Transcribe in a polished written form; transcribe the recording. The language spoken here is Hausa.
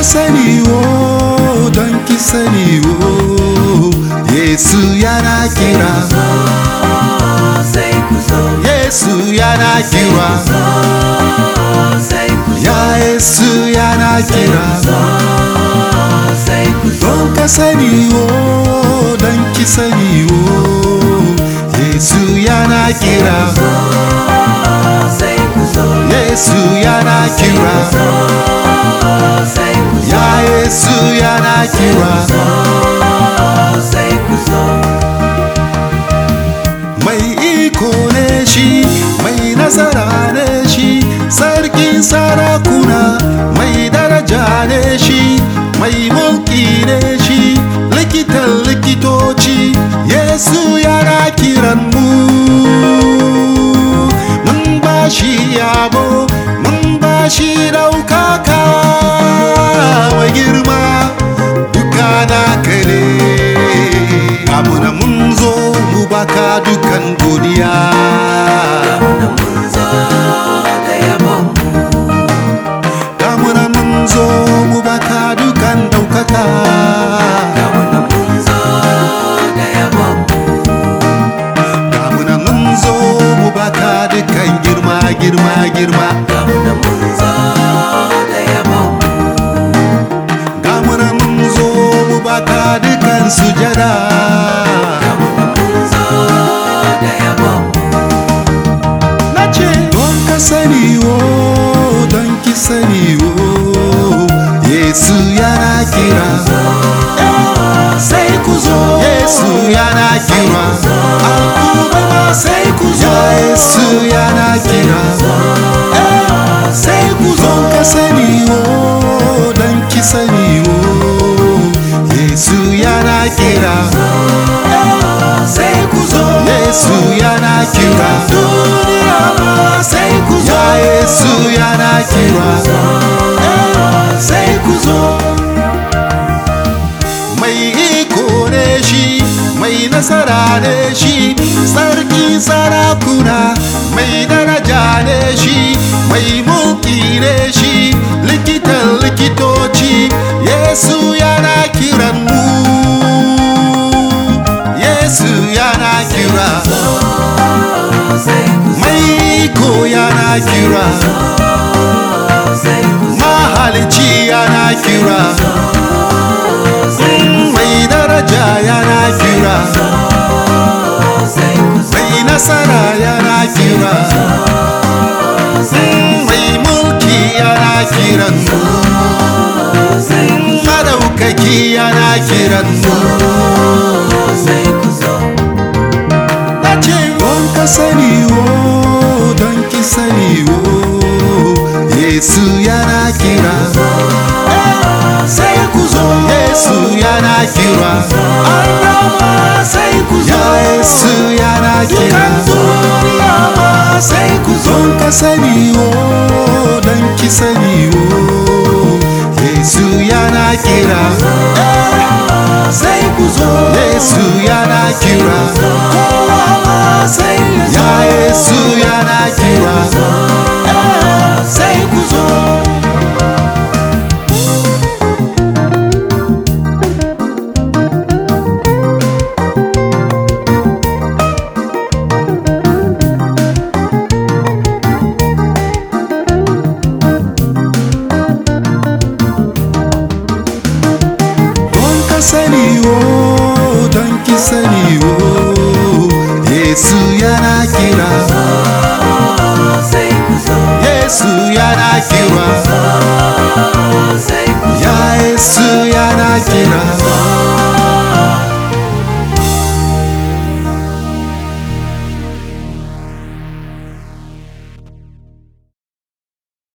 ka sani wo, don ki sani wo, Yesu yana kira. Yesu yana kira. Ya Yesu yana kira. Don ka sani wo, don ki sani wo, Yesu yana kira. Yesu yana kira. Ya Yesu yana kira. Mai iko ne shi, mai nasara ne shi, sarkin sarakuna, mai daraja ne shi, mai mulki ne shi, likitan likitoci. Yesu yana kiran mu. Mun ba shi yabo, mun ba shi ɗaukaka mai girma, duka naka ne. Gamuna mun zo mu baka dukan godiya. Gamuna mun zo mu baka dukan ɗaukaka. Gamuna mun zo mu baka dukan girma, girma, girma. Gamuna mun zo mu baka dukan sujada. Don ka sani wo, don ki sani wo, Yesu yana kira. Sai ku zo, Yesu yana kira. Al'umma sai ku zo, Yesu yana kira. Sai ku zo. Don ka sani wo, don ki sani wo, Yesu yana kira. Sai ku zo, Yesu yana kira. Sai ku zo, ya Yesu yana kira. Sai ku zo. Mai iko ne shi, mai nasara ne shi, sarki sarakuna, mai daraja ne shi, mai mulki ne shi, likitan likitoci. Yesu yana kiran mu. Yesu yana kira. Mai iko yana kira. Mahalici yana kira. Mai daraja yana kira. Mai nasara yana kira. Mai mulki yana kiran mu. Madaukaki yana kiran mu. Don ka sani wo, don ki sani wo, Yesu yana kira. Sai ku zo, Yesu yana kira. Sai ku zo, ya Yesu yana kira. Sai ku zo. Don ka sani wo, don ki sani wo, Yesu yana kira. Sai ku zo, Yesu yana kira. Ya Yesu yana kira. Sai ku zo. Don ka sani wo, don ki sani wo, Yesu yana kira. Yesu yana kira.